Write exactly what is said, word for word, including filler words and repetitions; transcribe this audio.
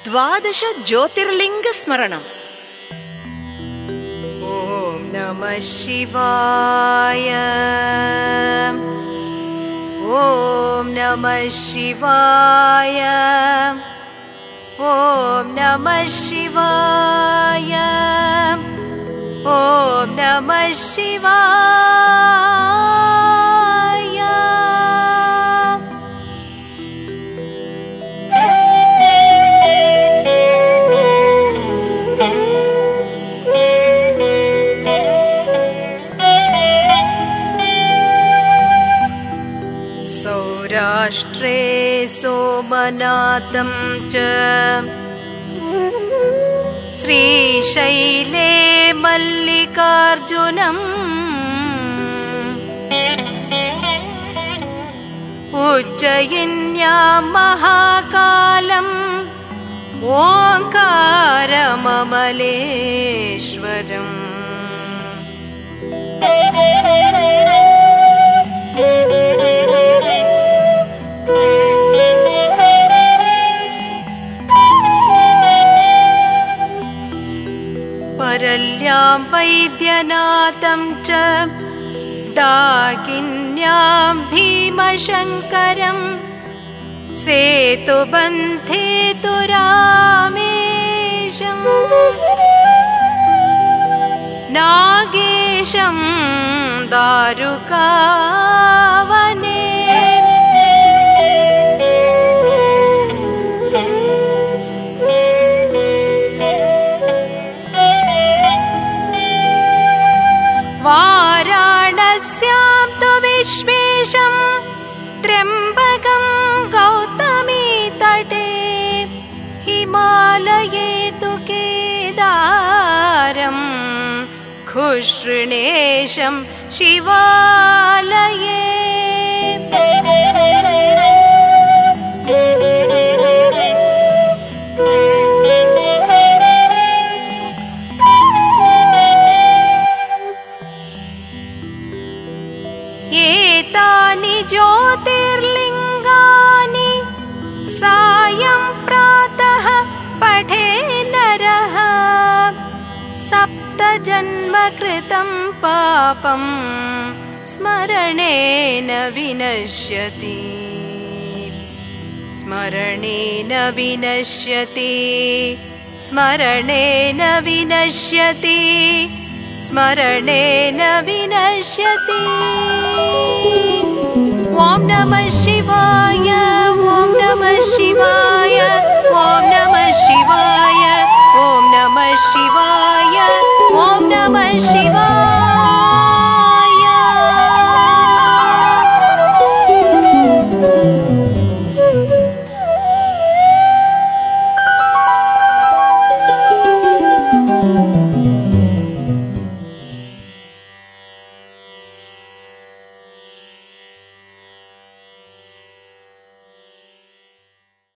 द्वादश ज्योतिर्लिङ्गस्मरणम्। ॐ नमः शिवाय। ॐ नमः शिवाय। ॐ नमः शिवाय। ॐ नमः शिवाय। सौराष्ट्रे सोमनाथं च श्रीशैले मल्लिकार्जुनम् उज्जयिन्यां महाकालम् ओङ्कारममलेश्वरम्। परल्यां वैद्यनाथं च डाकिन्यां भीमशङ्करं सेतुबन्धे तु रामेशं नागेशं दारुकावने वाराणस्यां तु विश्वेशं त्र्यम्बकं गौतमी तटे हिमालये तु केदारं खुश्रुणेशं शिवालये। एतानि ज्योतिर्लिङ्गानि सायं प्रातः पठे नरः सप्तजन्म कृतं पापं स्मरणेन विनश्यति स्मरणेन विनश्यति स्मरणेन विनश्यति स्मरणेन विनश्यति। ॐ नमः शिवाय। ॐ नमः शिवाय। ॐ नमः शिवाय। ॐ नमः शिवाय। ॐ नमः शिवाय।